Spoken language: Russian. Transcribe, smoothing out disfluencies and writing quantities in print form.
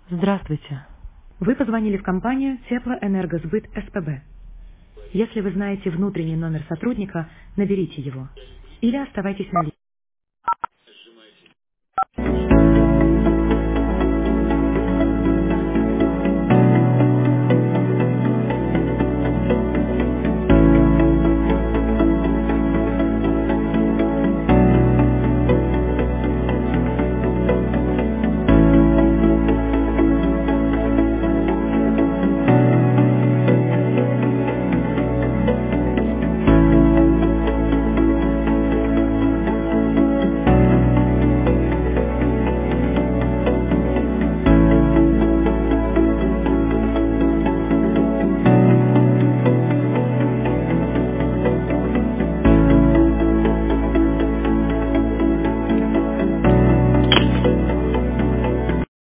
Здравствуйте. Вы позвонили в компанию Теплоэнергосбыт СПБ. Если вы знаете внутренний номер сотрудника, наберите его. Или оставайтесь на линии.